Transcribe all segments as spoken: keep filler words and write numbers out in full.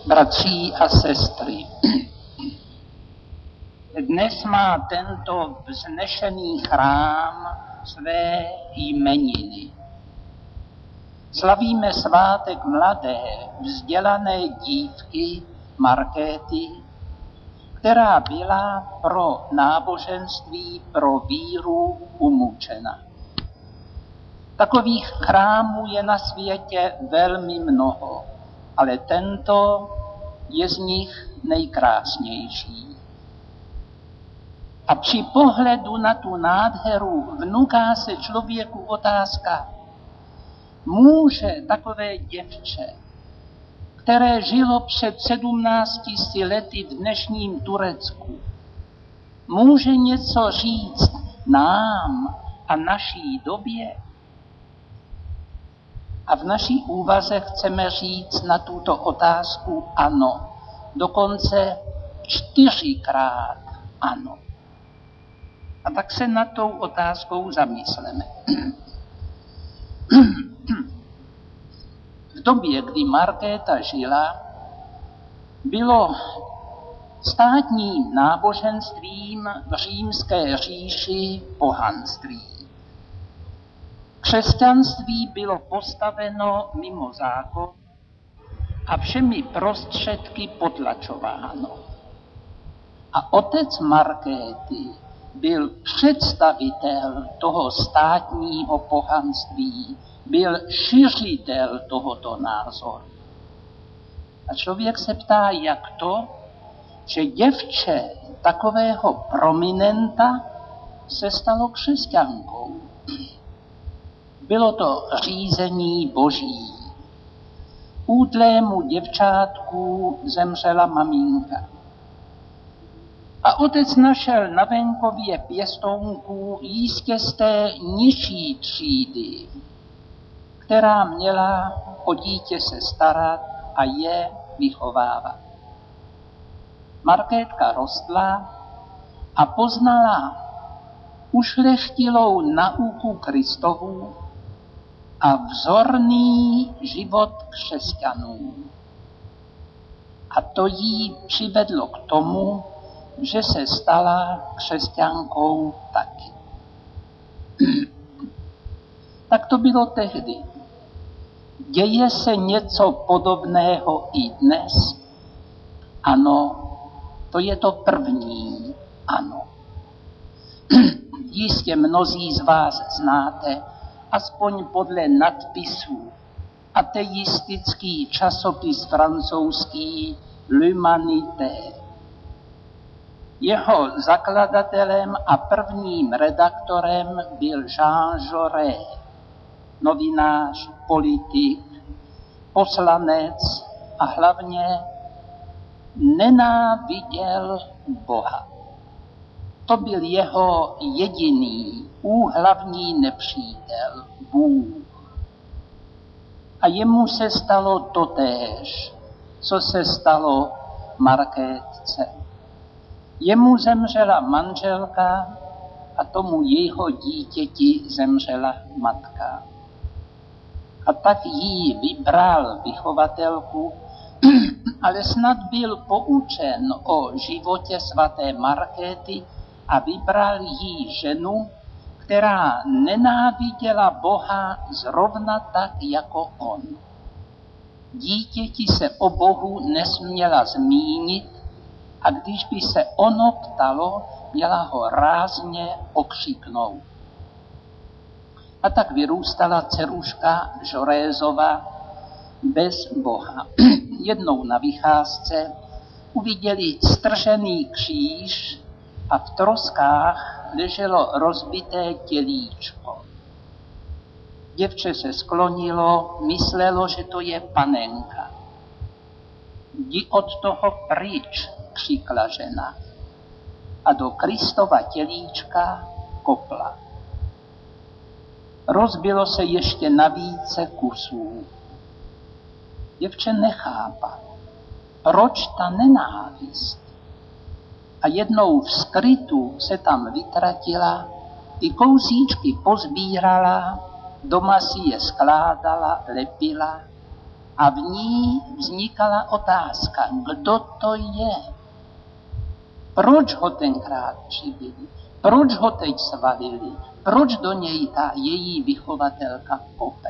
Bratří a sestry, dnes má tento vznešený chrám své jmeniny. Slavíme svátek mladé, vzdělané dívky Markéty, která byla pro náboženství, pro víru umučena. Takových chrámů je na světě velmi mnoho, ale tento je z nich nejkrásnější. A při pohledu na tu nádheru vnuká se člověku otázka, může takové děvče, které žilo před sedmnácti sty lety v dnešním Turecku, může něco říct nám a naší době? A v naší úvaze chceme říct na tuto otázku ano, dokonce čtyřikrát ano. A tak se nad tou otázkou zamysleme. V době, kdy Markéta žila, bylo státním náboženstvím v římské říši pohanství. Křesťanství bylo postaveno mimo zákon a všemi prostředky potlačováno. A otec Markéty byl představitel toho státního pohanství, byl šiřitel tohoto názoru. A člověk se ptá, jak to, že děvče takového prominenta se stalo křesťankou. Bylo to řízení Boží. Útlému děvčátku zemřela maminka. A otec našel na venkově pěstounku jistě z té nižší třídy, která měla o dítě se starat a je vychovávat. Markétka rostla a poznala ušlechtilou nauku Kristovu a vzorný život křesťanů. A to jí přivedlo k tomu, že se stala křesťankou taky. Tak to bylo tehdy. Děje se něco podobného i dnes? Ano, to je to první ano. Jistě mnozí z vás znáte, aspoň podle nadpisů, ateistický časopis francouzský L'Humanité. Jeho zakladatelem a prvním redaktorem byl Jean Jaurès, novinář, politik, poslanec a hlavně nenáviděl Boha. To byl jeho jediný, úhlavní nepřítel, Bůh. A jemu se stalo totéž, co se stalo Markétce. Jemu zemřela manželka a tomu jeho dítěti zemřela matka. A tak jí vybral vychovatelku, ale snad byl poučen o životě svaté Markéty a vybral jí ženu, která nenáviděla Boha zrovna tak jako on. Dítěti se o Bohu nesměla zmínit, a když by se ono ptalo, měla ho rázně okřiknout. A tak vyrůstala dceruška Jaurésova bez Boha. Jednou na vycházce uviděli stržený kříž a v troskách leželo rozbité tělíčko. Děvče se sklonilo, myslelo, že to je panenka. Jdi od toho pryč, křikla žena a do Kristova tělíčka kopla. Rozbilo se ještě na více kusů. Děvče nechápalo, proč ta nenávist. A jednou v skrytu se tam vytratila, ty kousíčky pozbírala, doma si je skládala, lepila a v ní vznikala otázka, kdo to je. Proč ho tenkrát živili? Proč ho teď svalili? Proč do něj ta její vychovatelka kope?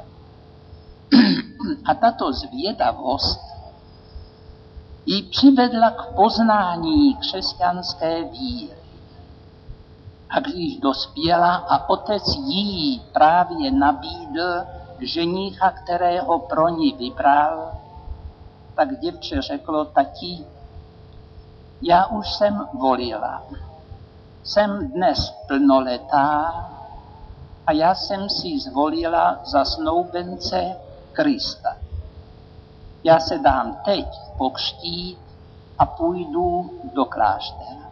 A tato zvědavost ji přivedla k poznání křesťanské víry. A když dospěla a otec jí právě nabídl ženicha, kterého pro ní vybral, tak děvče řeklo, tati, já už jsem volila. Jsem dnes plnoletá a já jsem si zvolila za snoubence Krista. Já se dám teď pokřtít a půjdu do kláštera.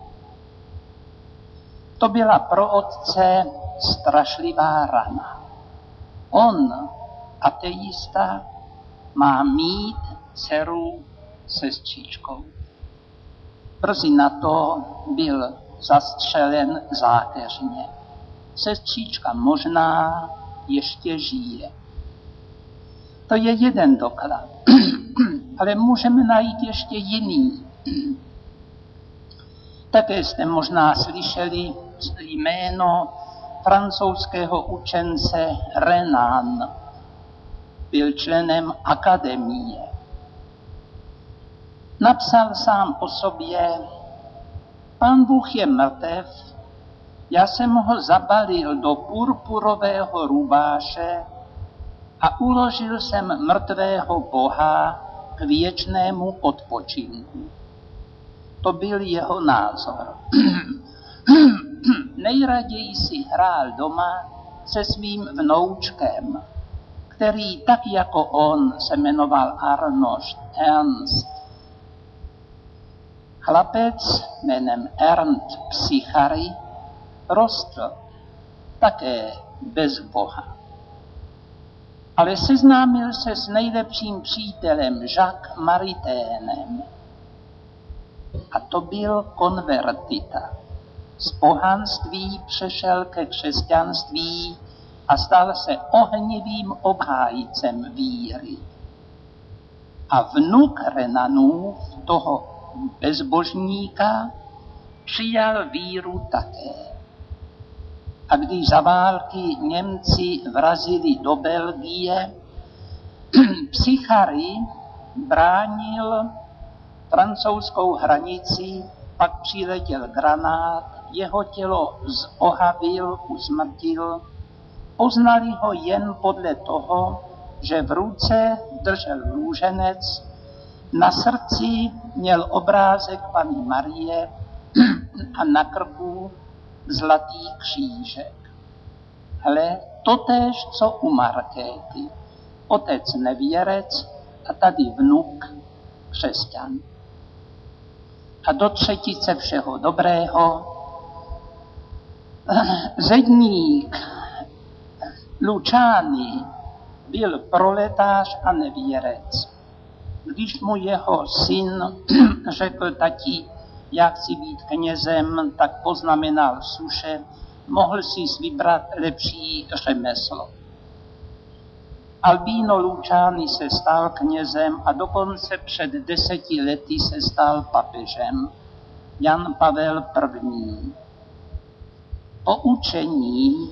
To byla pro otce strašlivá rana. On, ateista, má mít dceru sestřičkou. Brzy na to byl zastřelen zákeřně. Sestřička možná ještě žije. To je jeden doklad. Ale můžeme najít ještě jiný. Také jste možná slyšeli jméno francouzského učence Renan. Byl členem akademie. Napsal sám o sobě, Pán Bůh je mrtev, já jsem ho zabalil do purpurového rubáše a uložil jsem mrtvého Boha k věčnému odpočinku. To byl jeho názor. Nejraději si hrál doma se svým vnoučkem, který tak jako on se jmenoval Arnošt Ernst. Chlapec jménem Ernst Psychary rostl také bez Boha. Ale seznámil se s nejlepším přítelem Jacques Mariténem. A to byl konvertita. Z pohanství přešel ke křesťanství a stal se ohnivým obhájcem víry. A vnuk Renanův, toho bezbožníka, přijal víru také. A když za války Němci vrazili do Belgie, Psychary bránil francouzskou hranici, pak přiletěl granát, jeho tělo zohavil, usmrtil. Poznali ho jen podle toho, že v ruce držel růženec, na srdci měl obrázek Panny Marie a na krku zlatý křížek. Hele, totéž, co u Markéty. Otec nevěrec a tady vnuk křesťan. A do třetice všeho dobrého zedník Lučány byl proletář a nevěrec. Když mu jeho syn řekl, tati, já chci být knězem, tak poznamenal suše, mohl si vybrat lepší řemeslo. Albino Lučány se stal knězem a dokonce před deseti lety se stal papežem. Jan Pavel první. Poučení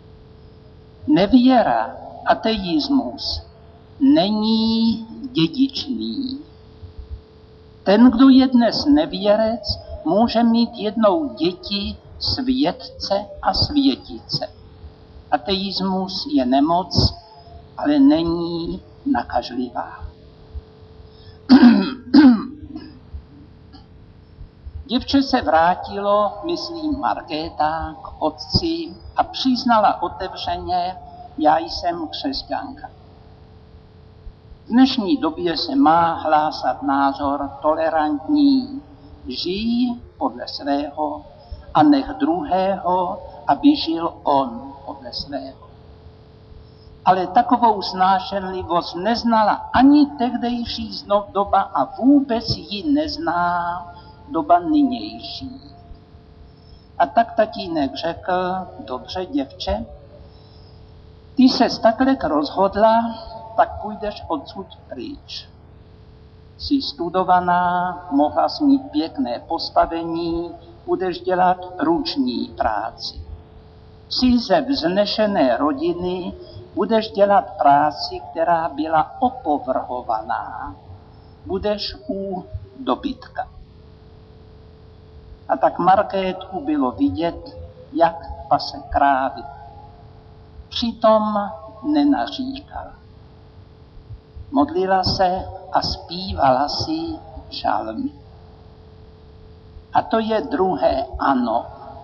nevěra, ateismus není dědičný. Ten, kdo je dnes nevěrec, může mít jednou děti světce a světice. Ateismus je nemoc, ale není nakažlivá. Děvče se vrátilo, myslím Markéta, k otci a přiznala otevřeně, já jsem křesťanka. V dnešní době se má hlásat názor tolerantní, žij podle svého a nech druhého, aby žil on podle svého. Ale takovou snášenlivost neznala ani tehdejší doba a vůbec ji nezná doba nynější. A tak tatínek řekl, dobře děvče, ty ses takhle rozhodla, tak půjdeš odsud pryč. Jsi studovaná, mohla jsi mít pěkné postavení, budeš dělat ruční práci. Jsi ze vznešené rodiny, budeš dělat práci, která byla opovrhovaná. Budeš u dobytka. A tak Markétku bylo vidět, jak pase krávy. Přitom nenaříkala. Modlila se a zpívala si žalmy. A to je druhé ano.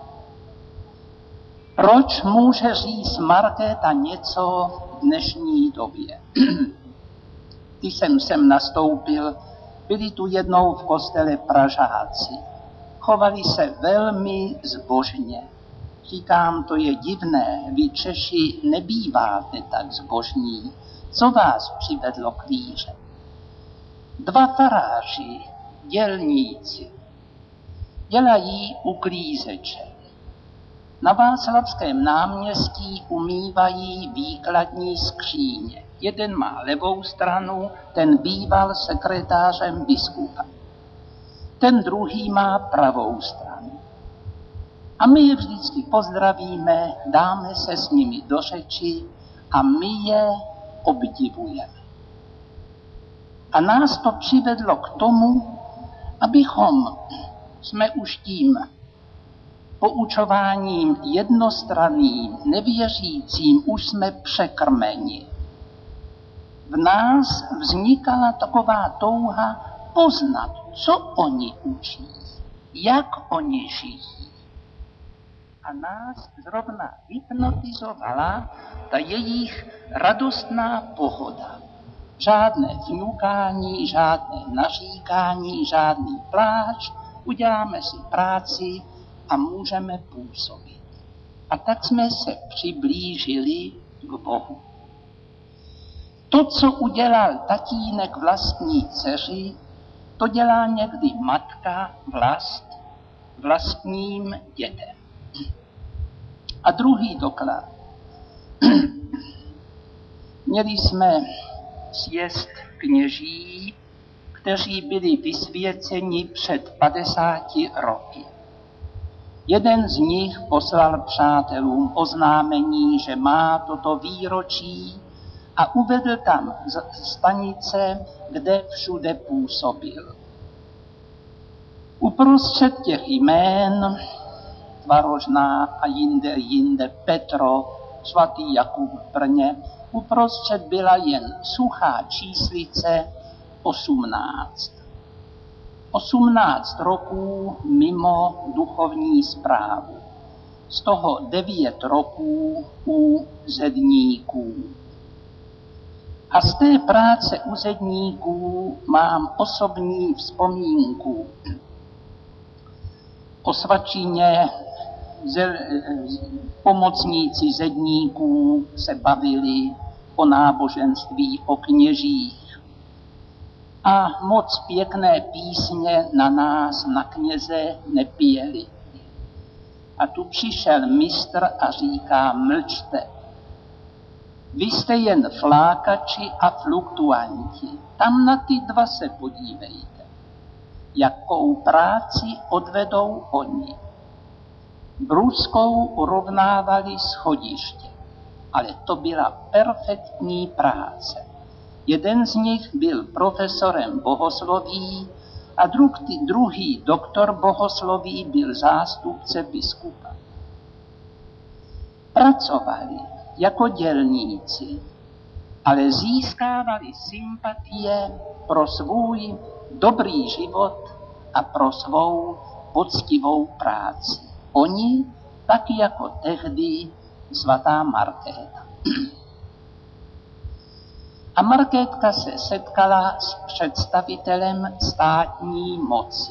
Proč může říct Markéta něco v dnešní době? Když jsem sem nastoupil, byli tu jednou v kostele Pražáci. Chovali se velmi zbožně. Říkám, to je divné, vy Češi nebýváte tak zbožní. Co vás přivedlo k víře? Dva faráři, dělníci, dělají uklízeče. Na Václavském náměstí umývají výkladní skříně. Jeden má levou stranu, ten býval sekretářem biskupa. Ten druhý má pravou stranu. A my je vždycky pozdravíme, dáme se s nimi do řeči a my je obdivujeme. A nás to přivedlo k tomu, abychom jsme už tím poučováním jednostranným, nevěřícím, už jsme překrmeni. V nás vznikala taková touha poznat, co oni učí, jak oni žijí. A nás zrovna hypnotizovala ta jejich radostná pohoda. Žádné vňukání, žádné naříkání, žádný pláč, uděláme si práci a můžeme působit. A tak jsme se přiblížili k Bohu. To, co udělal tatínek vlastní dceři, to dělá někdy matka vlast vlastním dětem. A druhý doklad. Měli jsme sjezd kněží, kteří byli vysvěceni před padesáti roky. Jeden z nich poslal přátelům oznámení, že má toto výročí a uvedl tam stanice, kde všude působil. Uprostřed těch jmén, Tvarožná a jinde, jinde Petro, svatý Jakub v Brně, uprostřed byla jen suchá číslice osmnáct. osmnáct roků mimo duchovní správu. Z toho devět roků u zedníků. A z té práce u zedníků mám osobní vzpomínku. O svačině pomocníci zedníků se bavili o náboženství, o kněžích. A moc pěkné písně na nás, na kněze, nepěli. A tu přišel mistr a říká, mlčte. Vy jste jen flákači a fluktuanti. Tam na ty dva se podívejte. Jakou práci odvedou oni. Bruskou urovnávali schodiště, ale to byla perfektní práce. Jeden z nich byl profesorem bohosloví a druhý doktor bohosloví byl zástupce biskupa. Pracovali jako dělníci, ale získávali sympatie pro svůj dobrý život a pro svou poctivou práci. Oni taky jako tehdy svatá Markéta. A Markétka se setkala s představitelem státní moci.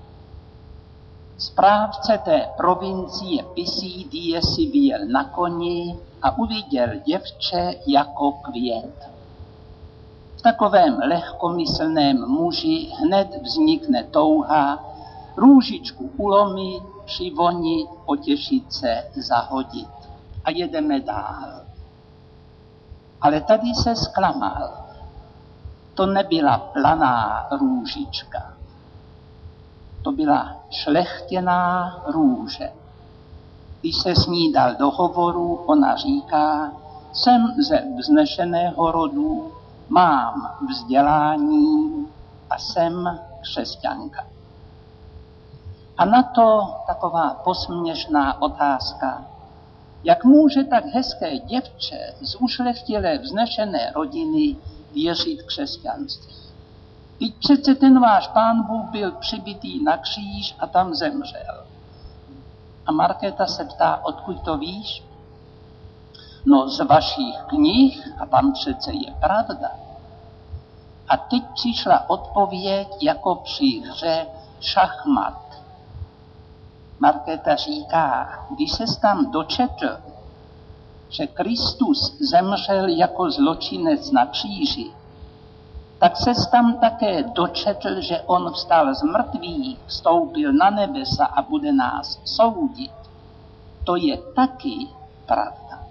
Správce té provincie Pisidie si vyjel na koni a uviděl děvče jako květ. V takovém lehkomyslném muži hned vznikne touha růžičku ulomit, přivonit, potěšit se, zahodit. A jedeme dál. Ale tady se zklamal. To nebyla planá růžička. To byla šlechtěná růže. Když se s ní dal do hovoru, ona říká, jsem ze vznešeného rodu, mám vzdělání a jsem křesťanka. A na to taková posměšná otázka. Jak může tak hezké děvče z ušlechtilé vznešené rodiny věřit křesťanství? Teď přece ten váš Pán Bůh byl přibitý na kříž a tam zemřel. A Markéta se ptá, odkud to víš? No z vašich knih, a tam přece je pravda. A teď přišla odpověď jako při hře šachmat. Markéta říká, když ses tam dočetl, že Kristus zemřel jako zločinec na kříži, tak ses tam také dočetl, že on vstal z mrtvých, vstoupil na nebesa a bude nás soudit. To je taky pravda.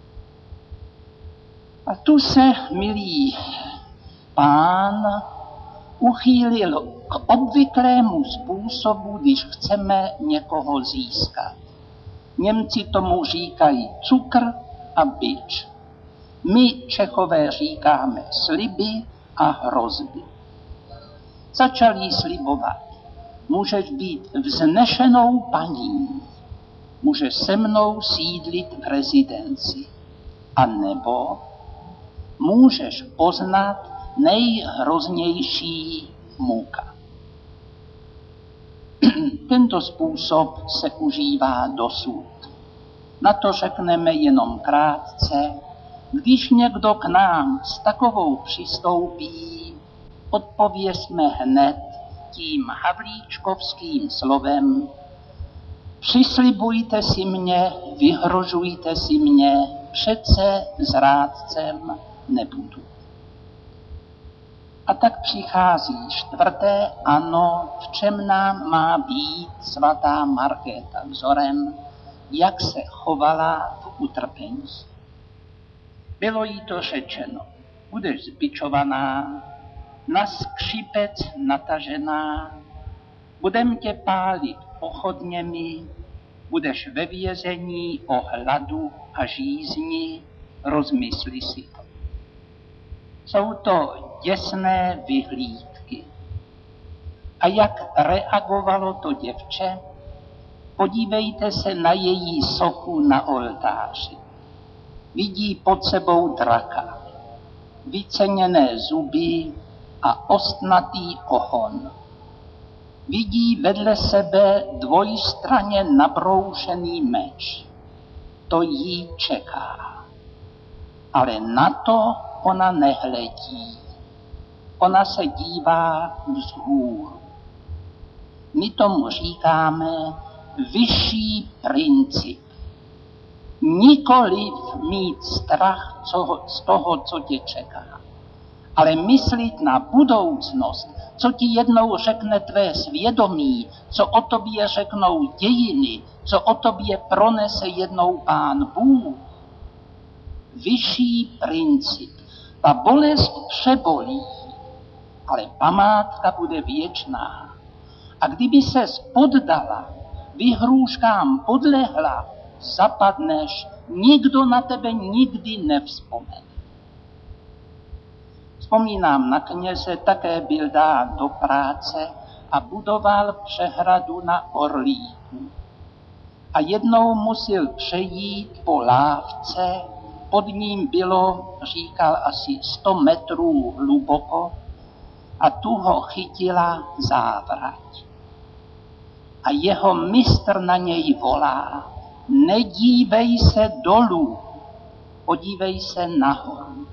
A tu se, milý Pán, uchýlil k obvyklému způsobu, když chceme někoho získat. Němci tomu říkají cukr a bič. My Čechové říkáme sliby a hrozby. Začali slibovat. Můžeš být vznešenou paní, můžeš se mnou sídlit v rezidenci. A nebo můžeš poznat nejhroznější muka. Tento způsob se užívá dosud. Na to řekneme jenom krátce. Když někdo k nám s takovou přistoupí, odpovězme hned tím havlíčkovským slovem: přislibujte si mě, vyhrožujte si mě, přece zrádcem nebudu. A tak přichází čtvrté ano, v čem nám má být svatá Markéta vzorem, jak se chovala v utrpení. Bylo jí to řečeno, budeš zbičovaná, na skřipec natažená, budem tě pálit pochodněmi, budeš ve vězení o hladu a žízni, rozmysli si to. Jsou to děsné vyhlídky. A jak reagovalo to děvče? Podívejte se na její sochu na oltáři. Vidí pod sebou draka, vyceněné zuby a ostnatý ohon. Vidí vedle sebe dvojstranně nabroušený meč. To jí čeká. Ale na to ona nehledí. Ona se dívá vzhůru. My tomu říkáme vyšší princip. Nikoliv mít strach z toho, co tě čeká, ale myslit na budoucnost, co ti jednou řekne tvé svědomí, co o tobě řeknou dějiny, co o tobě pronese jednou Pán Bůh. Vyšší princip. Ta bolest přebolí, ale památka bude věčná. A kdyby ses poddala, vyhrůžkám podlehla, zapadneš, nikdo na tebe nikdy nevzpomene. Vzpomínám na kněze, také byl dán do práce a budoval přehradu na Orlíku. A jednou musel přejít po lávce, pod ním bylo, říkal, asi sto metrů hluboko a tu ho chytila závrať. A jeho mistr na něj volá: nedívej se dolů, podívej se nahoru.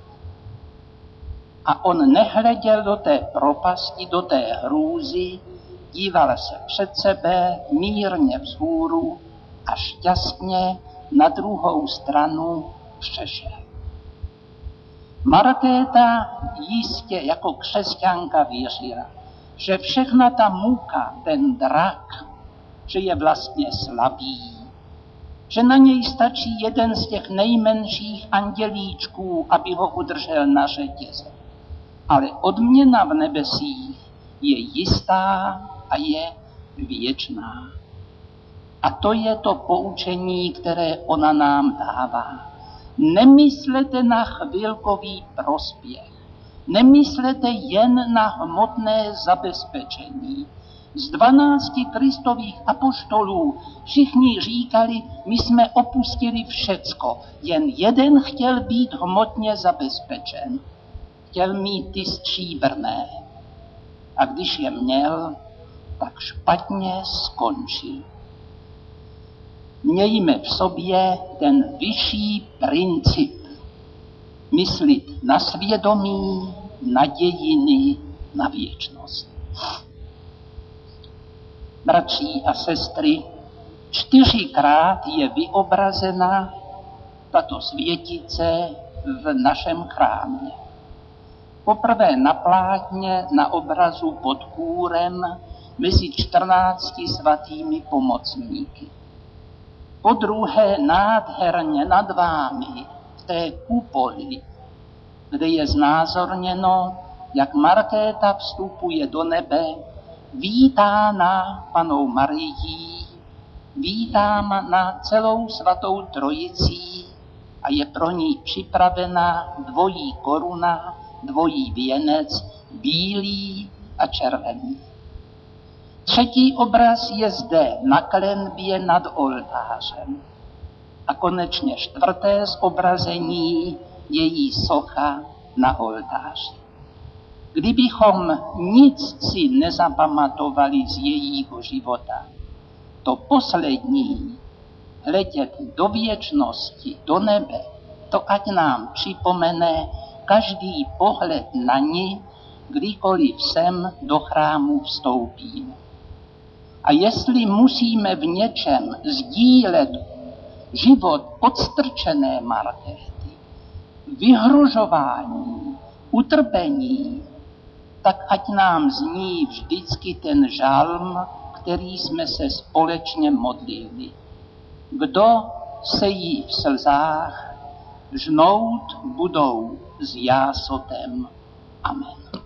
A on nehleděl do té propasti, do té hrůzy, díval se před sebe, mírně vzhůru a šťastně na druhou stranu přešel. Markéta jistě jako křesťanka věřila, že všechna ta muka, ten drak, že je vlastně slabý. že na něj stačí jeden z těch nejmenších andělíčků, aby ho udržel na řetěze. Ale odměna v nebesích je jistá a je věčná. A to je to poučení, které ona nám dává. Nemyslete na chvilkový prospěch. Nemyslete jen na hmotné zabezpečení. Z dvanácti Kristových apoštolů všichni říkali, my jsme opustili všecko. Jen jeden chtěl být hmotně zabezpečen. Chtěl mít ty stříbrné. A když je měl, tak špatně skončil. Mějme v sobě ten vyšší princip. Myslit na svědomí, na dějiny, na věčnost. Bratři a sestry, čtyřikrát je vyobrazena tato světice v našem chrámě. Poprvé na plátně na obrazu pod kůrem mezi čtrnácti svatými pomocníky. Po druhé nádherně nad vámi v té kupoli, kde je znázorněno, jak Markéta vstupuje do nebe, vítána Pannou Marií, vítána celou svatou trojicí a je pro ní připravena dvojí koruna, dvojí věnec, bílý a červený. Třetí obraz je zde na klenbě nad oltářem. A konečně čtvrté zobrazení její socha na oltáři. Kdybychom nic si nezapamatovali z jejího života, to poslední, hledět do věčnosti, do nebe, to ať nám připomene každý pohled na ní, kdykoliv sem do chrámu vstoupíme. A jestli musíme v něčem sdílet život podstrčené Markéty, vyhrožování, utrpení, tak ať nám zní vždycky ten žalm, který jsme se společně modlili. Kdo se jí v slzách, žnout budou s jásotem. Amen.